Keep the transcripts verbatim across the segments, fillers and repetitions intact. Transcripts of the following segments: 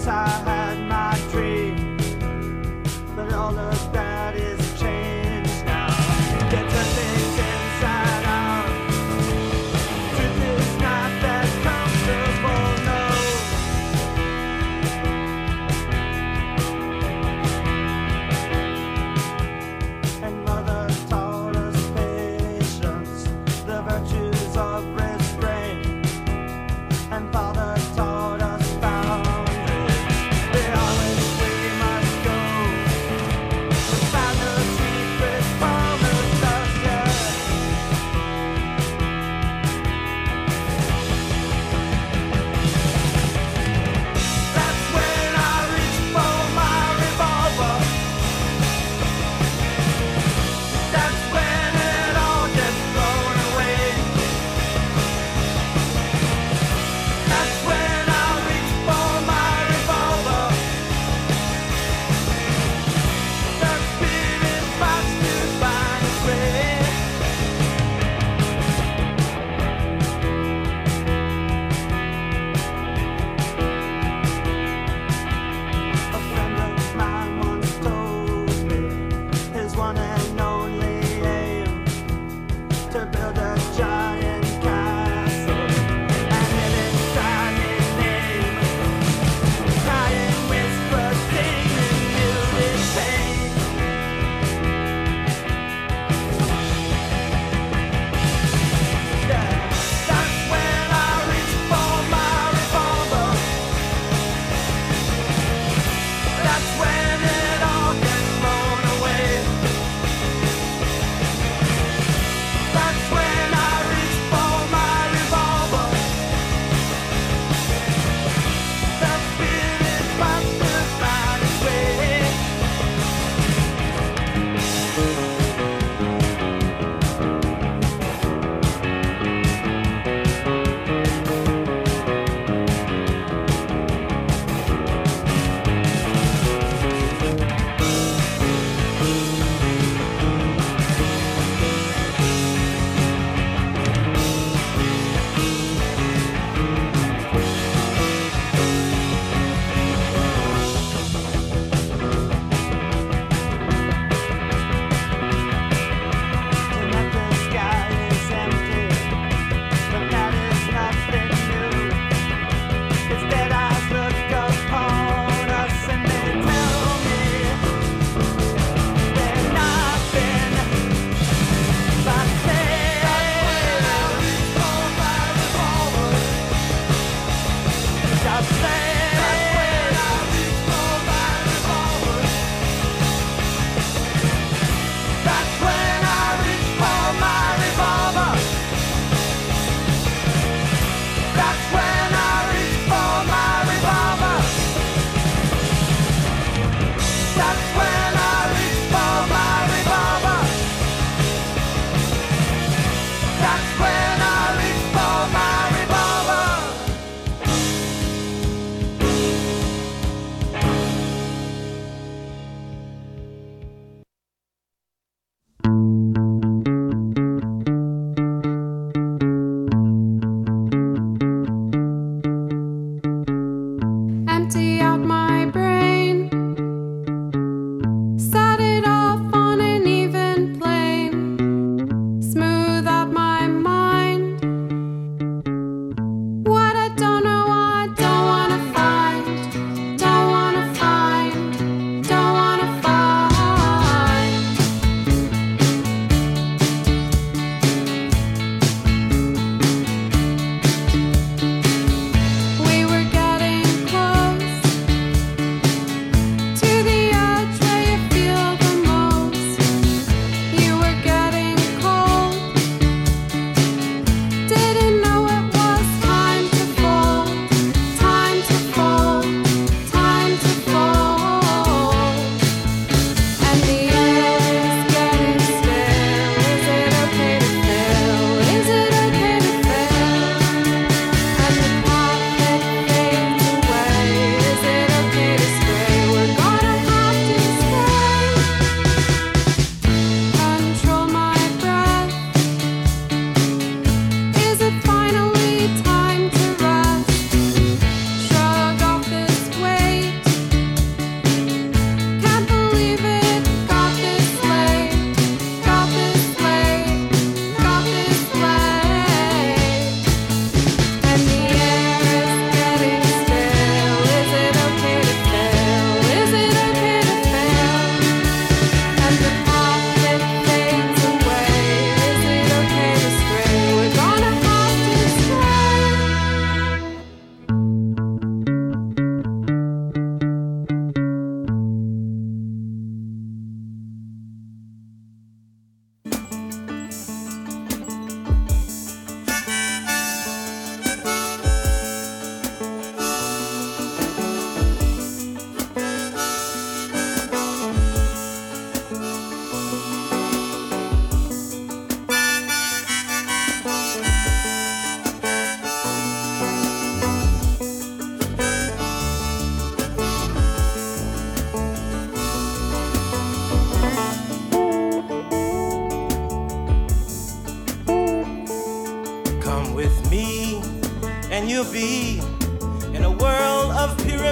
We'll be right back.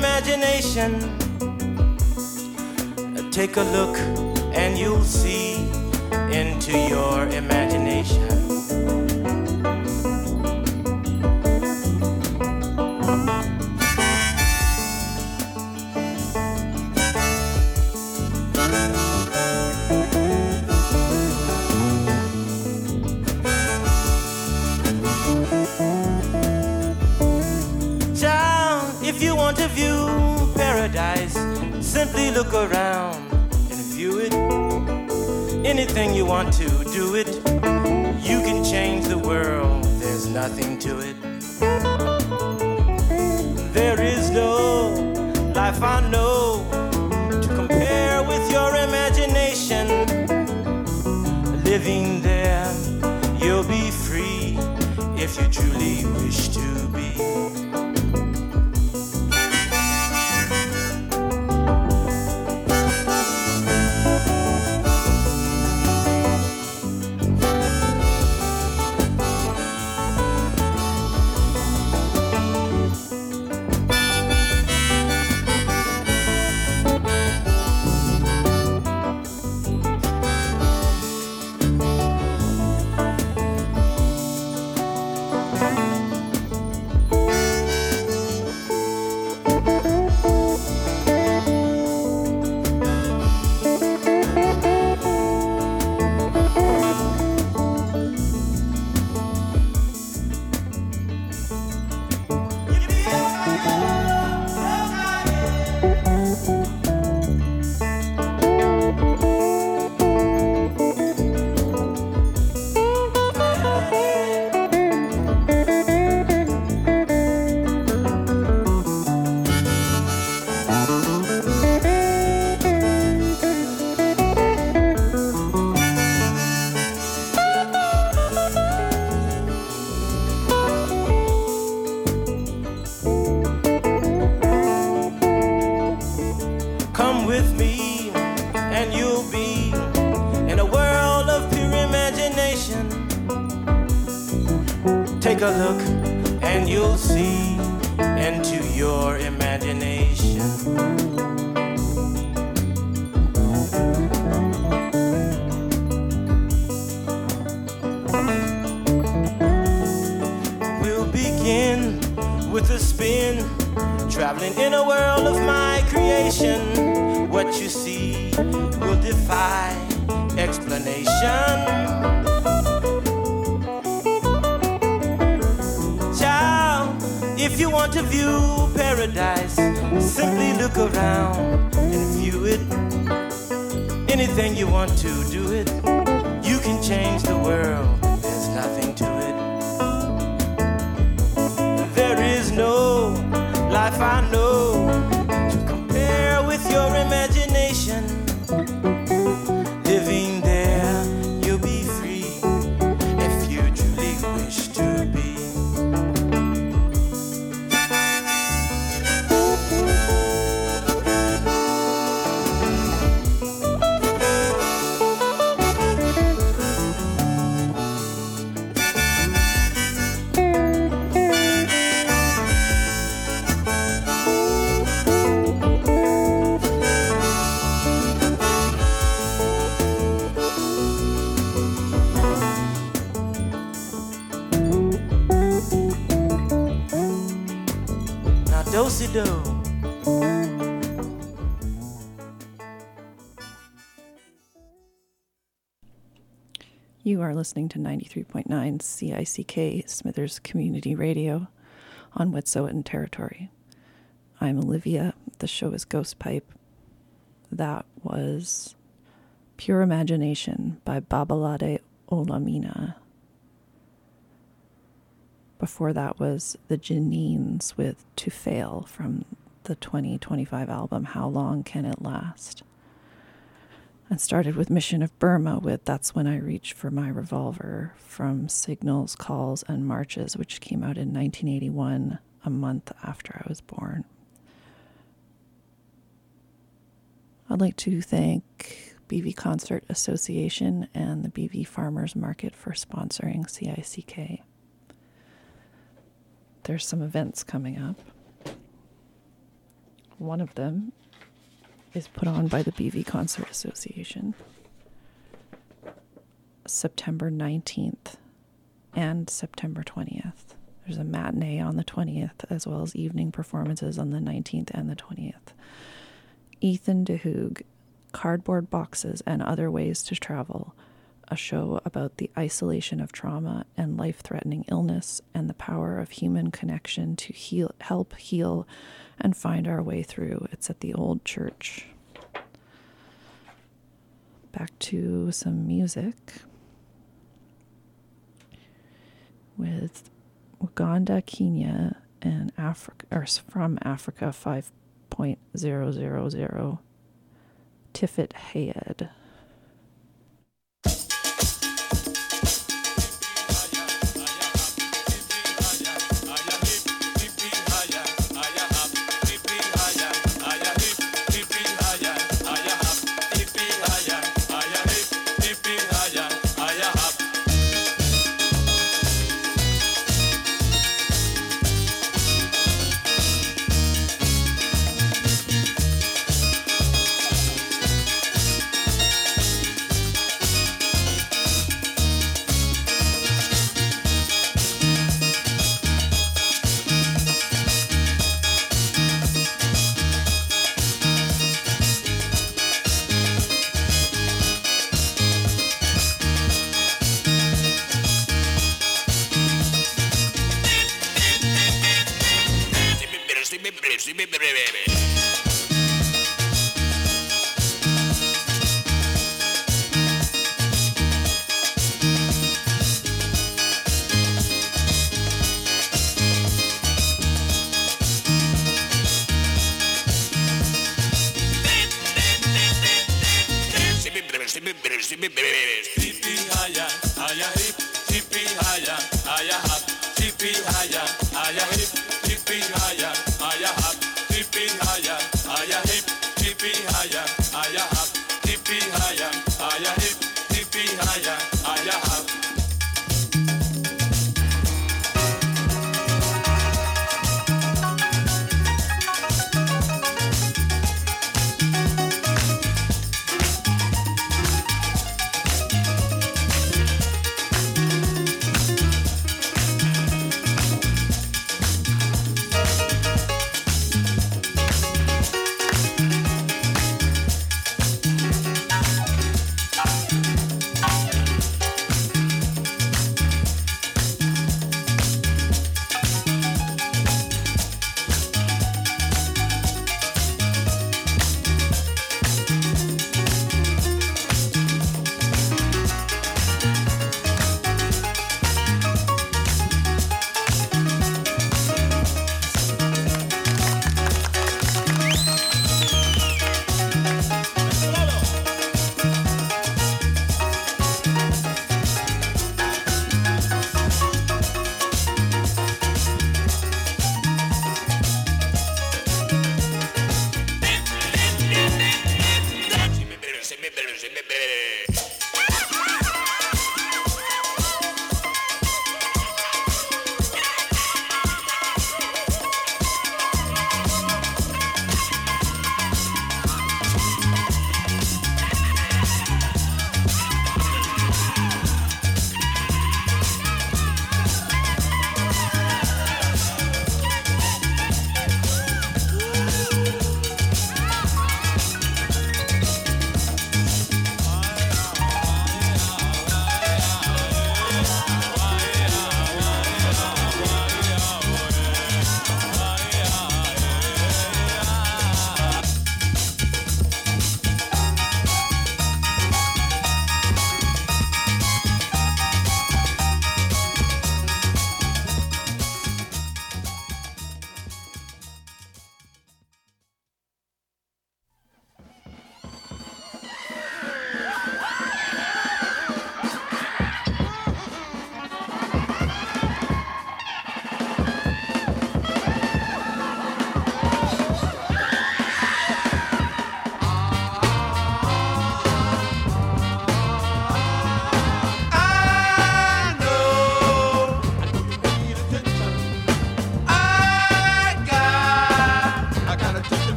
imagination. Take a look and you'll see into your imagination. If you want to view paradise, simply look around and view it. Anything you want to, do it. You can change the world, there's nothing to it. There is no life I know to compare with your imagination. Living there, you'll be free if you truly wish to be. Take a look and you'll see into your imagination. We'll begin with a spin, traveling in a world of my creation. What you see will defy explanation. If you want to view paradise, simply look around and view it. Anything you want to, do it. You can change the world, there's nothing to it. There is no life I know to compare with your imagination. Living there, you'll be free if you truly wish to be. Do-si-do. You are listening to ninety-three point nine C I C K Smithers Community Radio on Wet'suwet'en territory. I'm Olivia. The show is Ghost Pipe. That was Pure Imagination by Babalade Olamina. Before that was the Janines with To Fail from the twenty twenty-five album How Long Can It Last? And started with Mission of Burma with That's When I Reach for My Revolver from Signals, Calls, and Marches, which came out in nineteen eighty-one, a month after I was born. I'd like to thank B V Concert Association and the B V Farmers Market for sponsoring C I C K. There's some events coming up. One of them is put on by the B V Concert Association September nineteenth and September twentieth. There's a matinee on the twentieth, as well as evening performances on the nineteenth and the twentieth. Ethan DeHoog, Cardboard Boxes and Other Ways to Travel, a show about the isolation of trauma and life-threatening illness and the power of human connection to heal, help heal and find our way through. It's at the Old Church. Back to some music with Uganda, Kenya, and Africa, or from Africa, five point zero zero zero, Tifit Hayed.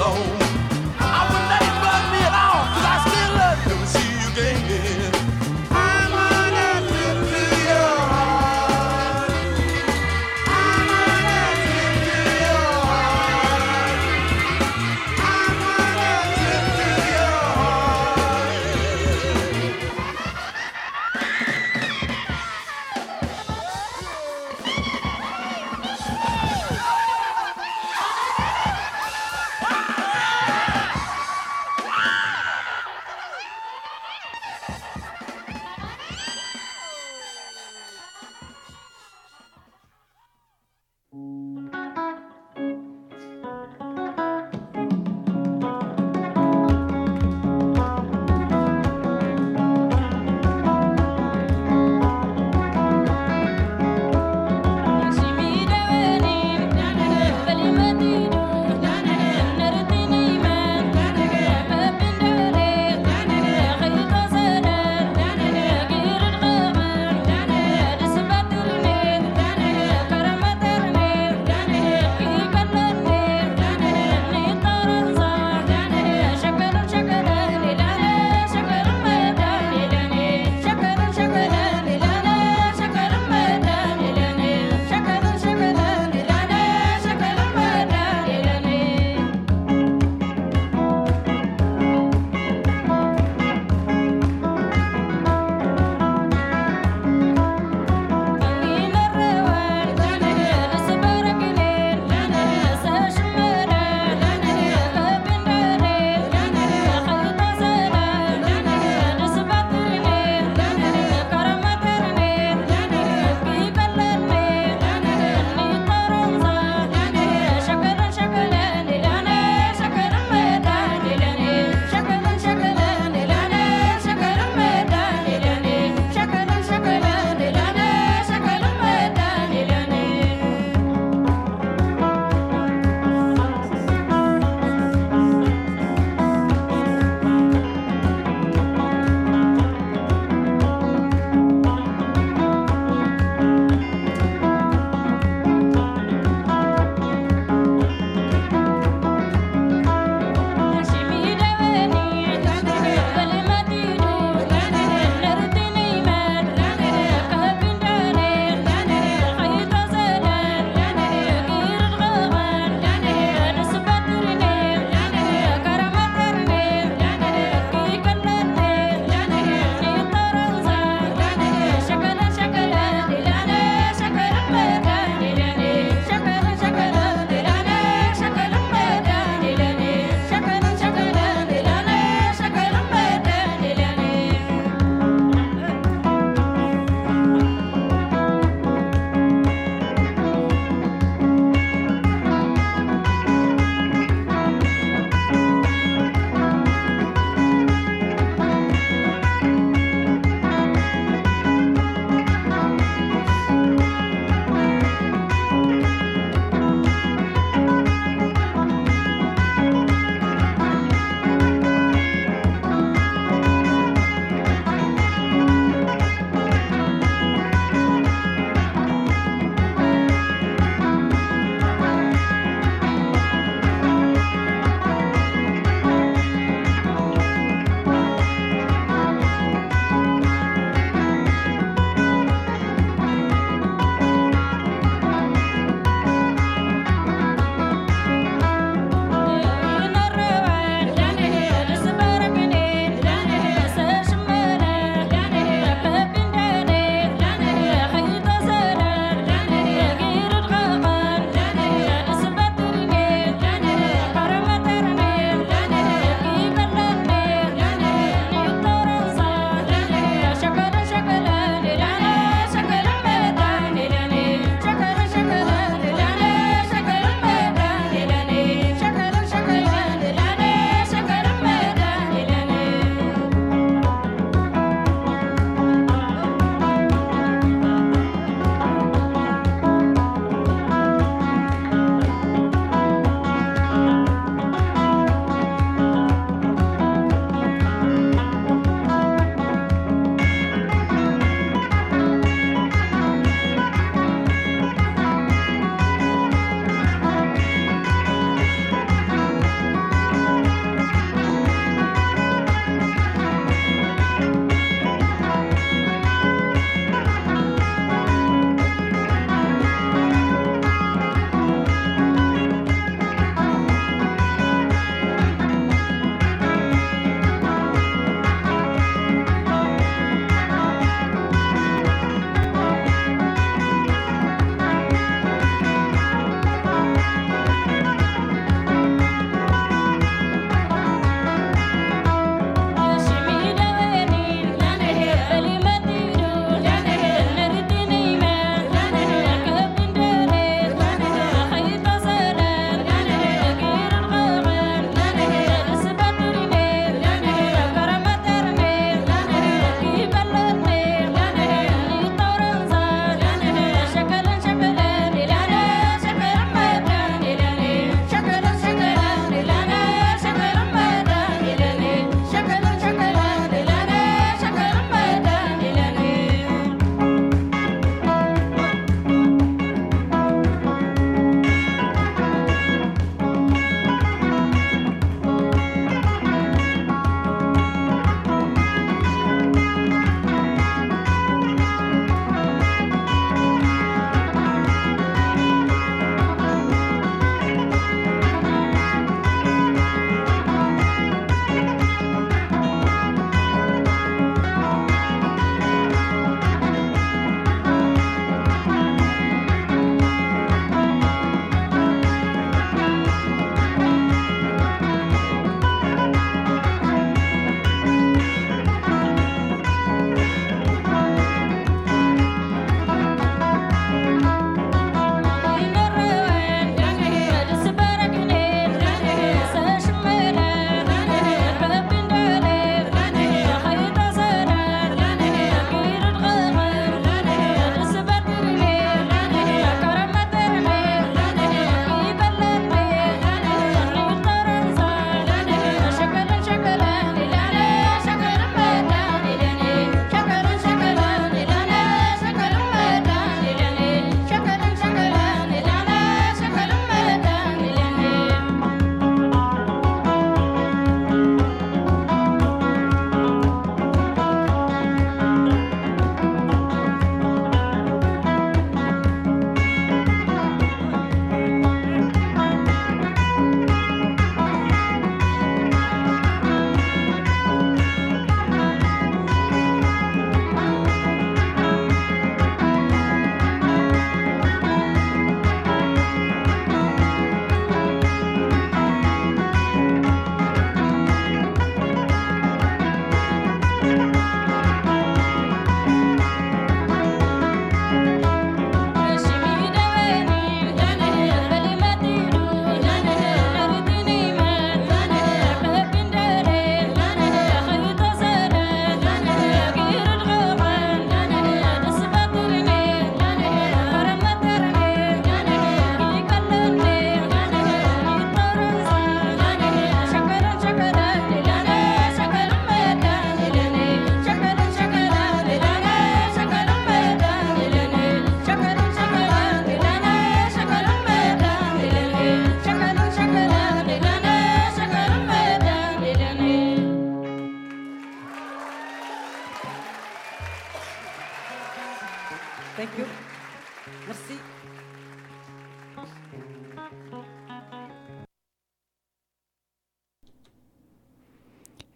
alone. I wouldn't let it bug me at all, 'cause I still love you. Never see you again. I'm gonna slip to your heart. I'm gonna slip to your heart. I'm gonna slip to your heart.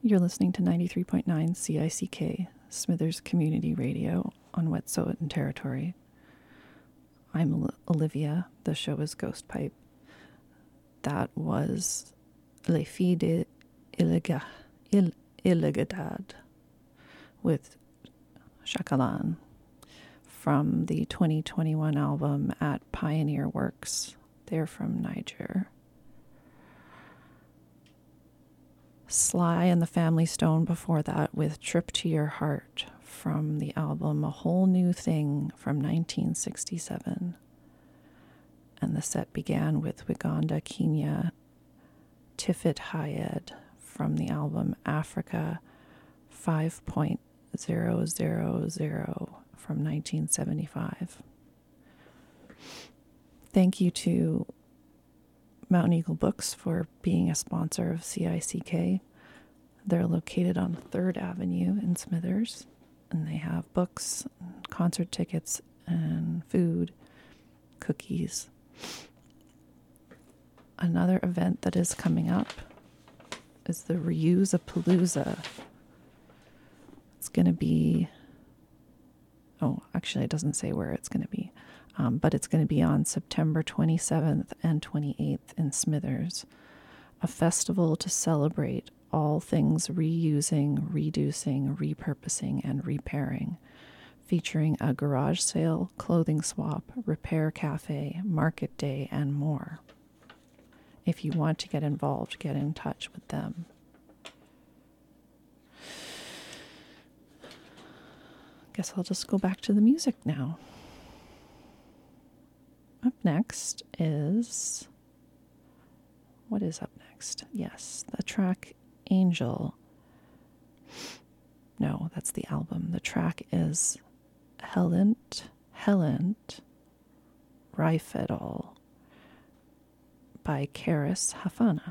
You're listening to ninety-three point nine C I C K, Smithers Community Radio on Wet'suwet'en Territory. I'm Olivia. The show is Ghost Pipe. That was Les Filles de Iliga, Il, Iligadad with Shakalan from the twenty twenty-one album At Pioneer Works. They're from Niger. Sly and the Family Stone before that with Trip to Your Heart from the album A Whole New Thing from nineteen sixty-seven. And the set began with Wiganda Kenya Tifit Hayed from the album Africa five point zero zero zero from nineteen seventy-five. Thank you to Mountain Eagle Books for being a sponsor of C I C K. They're located on third Avenue in Smithers, and they have books, concert tickets, and food, cookies. Another event that is coming up is the Reuse-a-Palooza. It's going to be, oh, actually it doesn't say where it's going to be. Um, but it's going to be on September twenty-seventh and twenty-eighth in Smithers, a festival to celebrate all things reusing, reducing, repurposing, and repairing, featuring a garage sale, clothing swap, repair cafe, market day, and more. If you want to get involved, get in touch with them. Guess I'll just go back to the music now. Up next is, what is up next? Yes, the track Angel. No, that's the album. The track is Helent, Helent, Rifedal by Karis Hafana.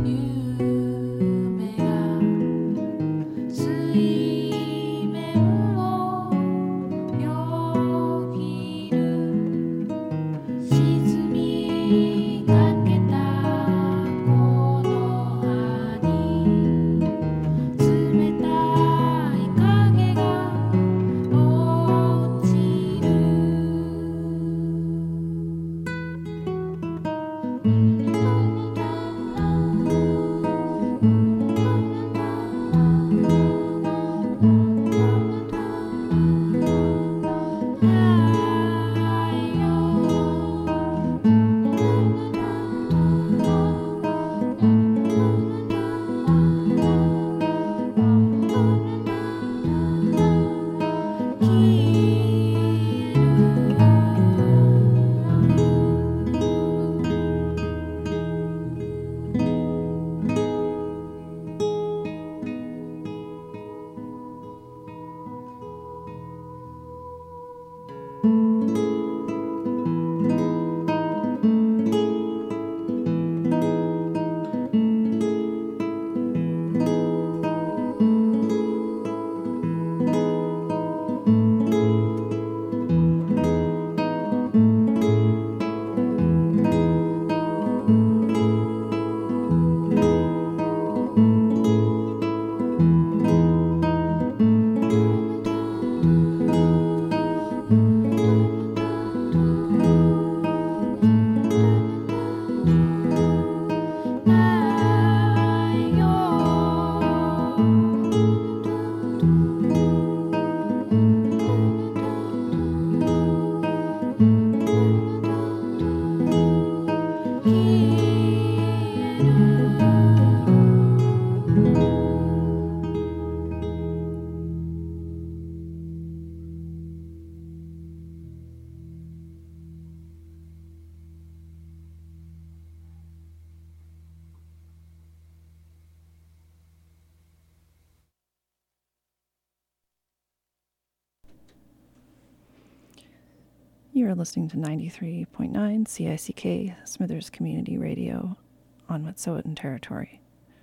You're listening to ninety-three point nine C I C K, Smithers Community Radio on Wet'suwet'en territory.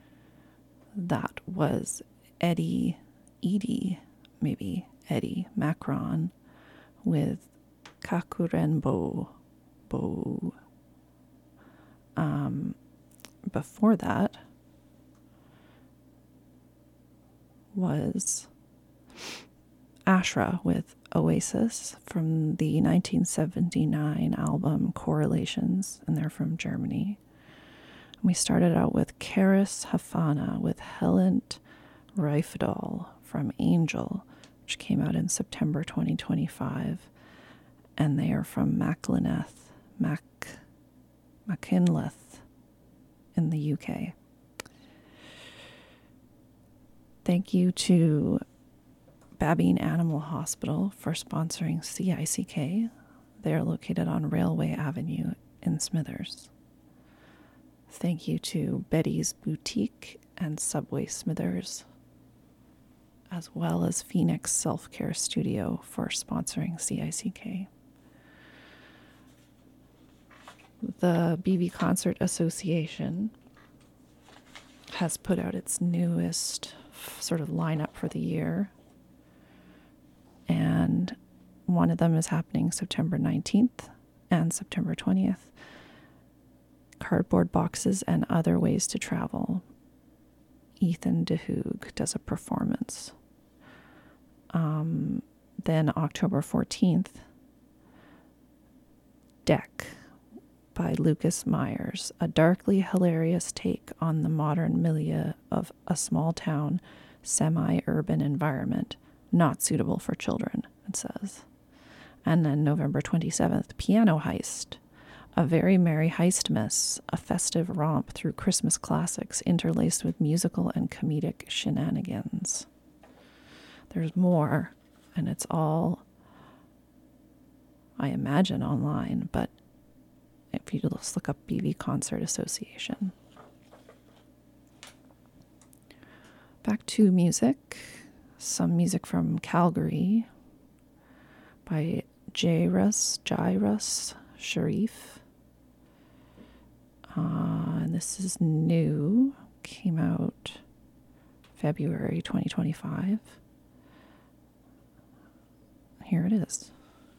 That was Eddie, Edie, maybe Eddie Macron with Kakurenbo. Bo. Um, before that was Ashra with Oasis from the nineteen seventy-nine album Correlations, and they're from Germany. And we started out with Karis Hafana with Helent Reifdahl from Angel, which came out in September twenty twenty-five, and they are from Maclineth, Mac, Mackinleth in the U K. Thank you to Babine Animal Hospital for sponsoring C I C K. They are located on Railway Avenue in Smithers. Thank you to Betty's Boutique and Subway Smithers, as well as Phoenix Self-Care Studio for sponsoring C I C K. The B B Concert Association has put out its newest sort of lineup for the year. And one of them is happening September nineteenth and September twentieth. Cardboard Boxes and Other Ways to Travel. Ethan DeHoog does a performance. Um, then October fourteenth, Deck by Lucas Myers, a darkly hilarious take on the modern milieu of a small town, semi-urban environment. Not suitable for children, it says. And then November twenty-seventh, Piano Heist, a very merry heist miss, a festive romp through Christmas classics interlaced with musical and comedic shenanigans. There's more, and it's all, I imagine, online, but if you just look up B B Concert Association. Back to music. Some music from Calgary by Jairus, Jairus Sharif. Uh, and this this is new. Came out February twenty twenty-five. Here it is.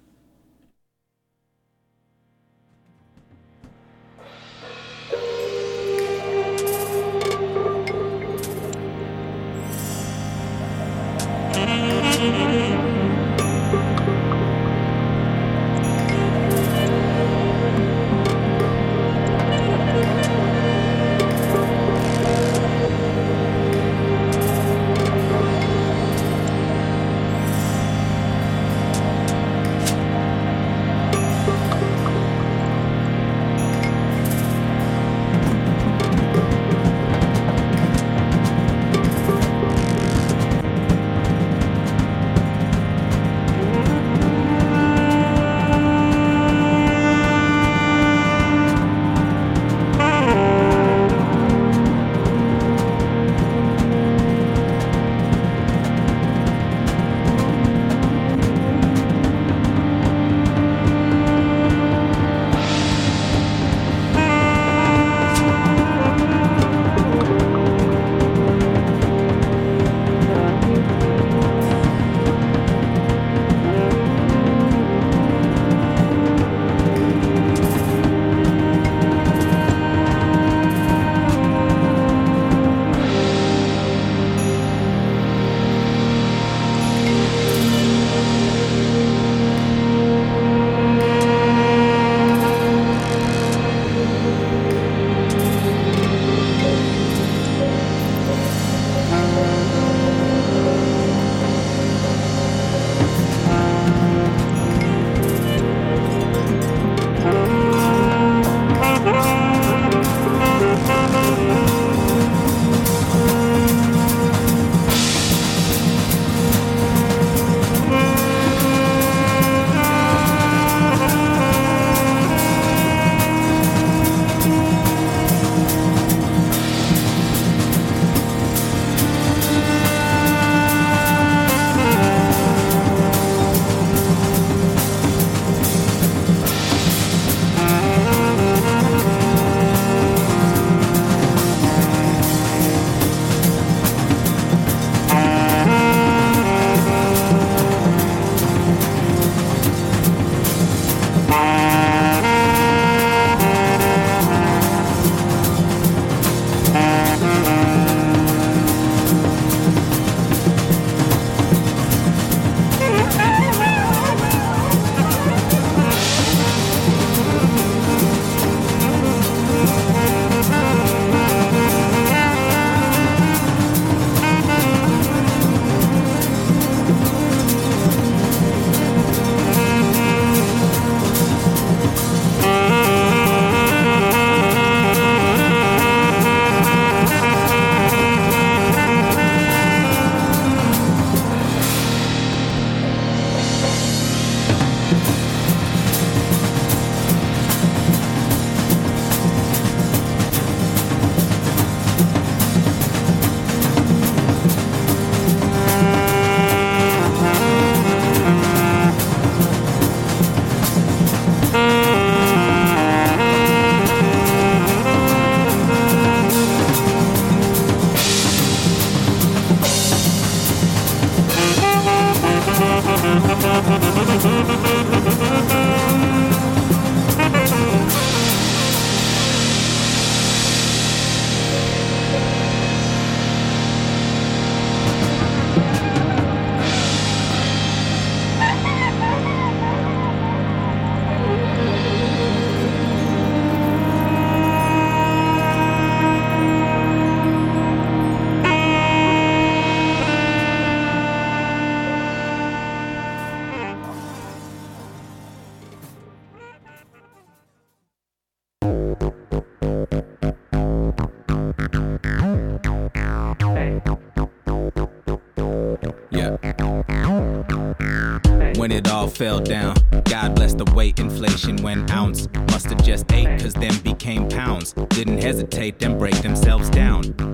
when it all fell down. God bless the weight inflation when ounce must've just ate, cause them became pounds. Didn't hesitate, them break themselves down. Like them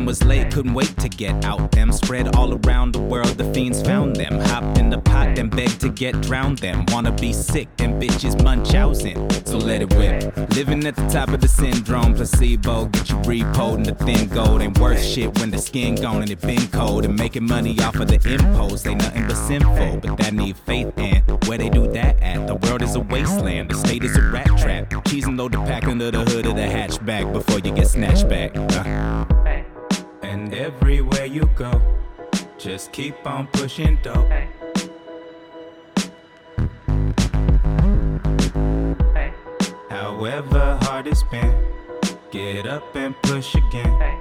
was late, couldn't wait to get out them. Spread all around the world, the fiends found them. Hopped in the pot, then begged to get drowned them. Wanna be sick, then bitches munch housing. So let it whip. Living at the top of the syndrome, placebo. Get you repoed in the thin gold. Ain't worth shit when the skin gone and it been cold. And making money off of the impulse ain't nothing but sinful. But that need faith in. Where they do that at? The world is a wasteland. The state is a rat trap. Cheese and load the pack under the hood of the hatchback before you get snatched back. Uh. And everywhere you go, just keep on pushing dope. However hard it's been, get up and push again.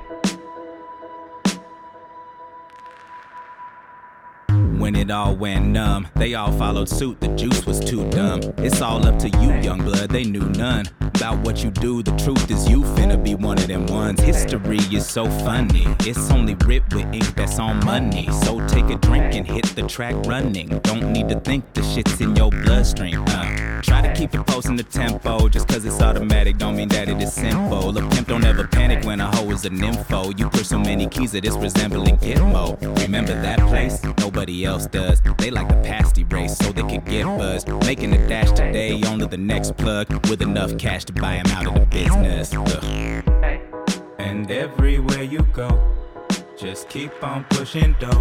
When it all went numb, they all followed suit, the juice was too dumb. It's all up to you, young blood, they knew none about what you do. The truth is you finna be one of them ones. History is so funny, it's only writ with ink that's on money. So take a drink and hit the track running. Don't need to think, the shit's in your bloodstream. uh. Try to keep it posting the tempo, just cause it's automatic don't mean that it is simple. A pimp don't ever panic when a hoe is a nympho. You push so many keys that it's resembling Gitmo. Remember that place? Nobody else does. They like the pasty race so they could get buzzed. Making a dash today, only the next plug with enough cash to buy him out of the business. Ugh. And everywhere you go, just keep on pushing dope.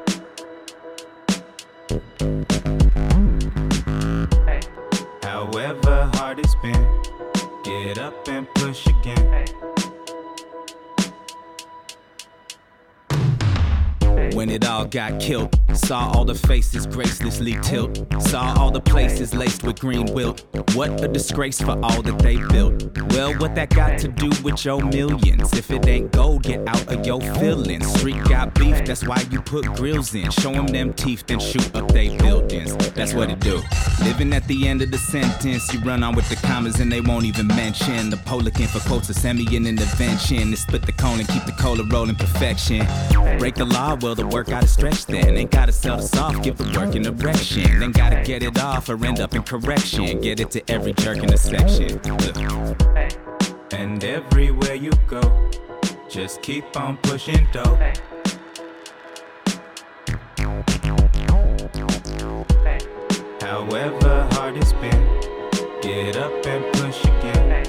However hard it's been, get up and push again. When it all got killed, saw all the faces gracelessly tilt. Saw all the places laced with green wilt. What a disgrace for all that they built. Well, what that got to do with your millions? If it ain't gold, get out of your feelings. Street got beef, that's why you put grills in. Show them them teeth, then shoot up they buildings. That's what it do. Living at the end of the sentence, you run on with the commas and they won't even mention the Polican for quotes of semi an intervention. They split the cone and keep the cola rolling perfection. Break the law, well the work gotta stretch then. Ain't gotta sell the soft, give the work an erection. Then gotta get it off or end up in correction. Get it to every jerk in the section. Ugh. And everywhere you go, just keep on pushing dope. However hard it's been, get up and push again.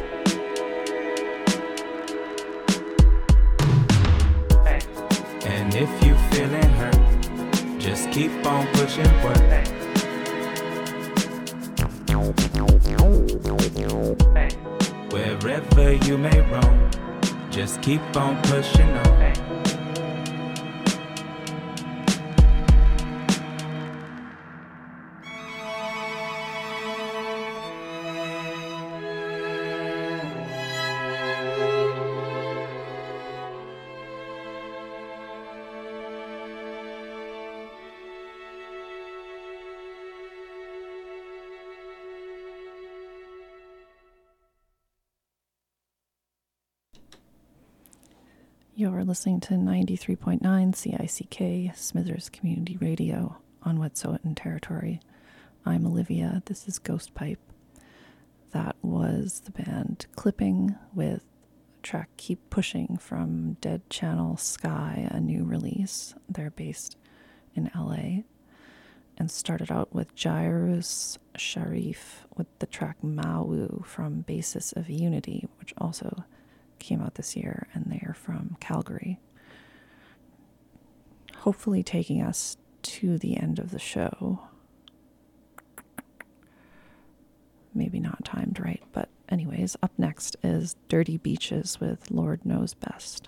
And if you feeling hurt, just keep on pushing work. Wherever you may roam, just keep on pushing on. You're listening to ninety-three point nine C I C K, Smithers Community Radio on Wet'suwet'en territory. I'm Olivia. This is Ghost Pipe. That was the band Clipping with the track Keep Pushing from Dead Channel Sky, a new release. They're based in L A. And started out with Jairus Sharif with the track Mawu from Basis of Unity, which also came out this year, and they are from Calgary. Hopefully taking us to the end of the show. Maybe not timed right, but anyways, up next is Dirty Beaches with Lord Knows Best.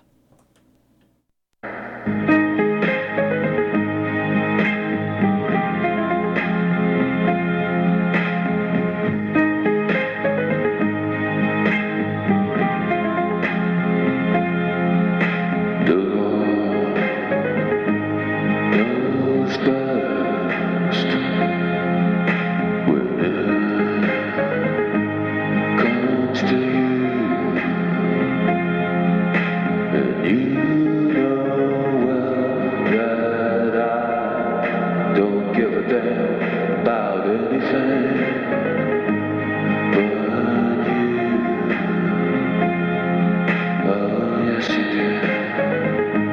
Yes, you do.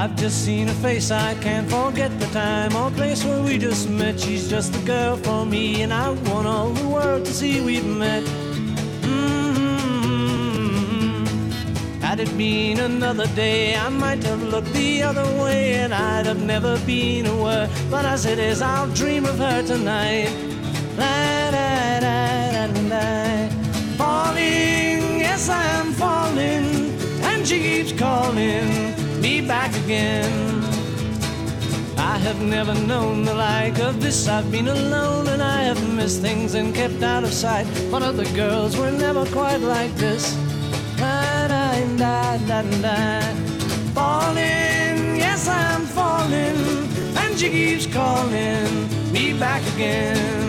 I've just seen her face, I can't forget the time or place where we just met. She's just the girl for me, and I want all the world to see we've met. Mm-hmm. Had it been another day, I might have looked the other way, and I'd have never been aware. But as it is, I'll dream of her tonight. La, da, da, da, da. Falling, yes, I am falling, and she keeps calling me back again. I have never known the like of this. I've been alone and I have missed things and kept out of sight, but other girls were never quite like this. Da, da, da, da, da. Falling, yes, I'm falling, and she keeps calling me back again.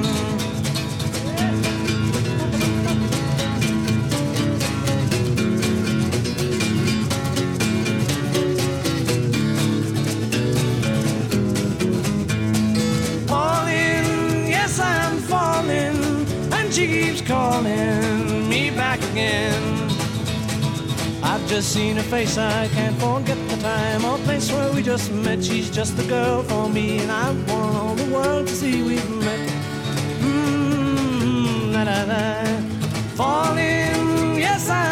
She keeps calling me back again. I've just seen her face, I can't forget the time or place where we just met. She's just the girl for me, and I want all the world to see we've met. Mm-hmm, da, da, da. Falling, yes, I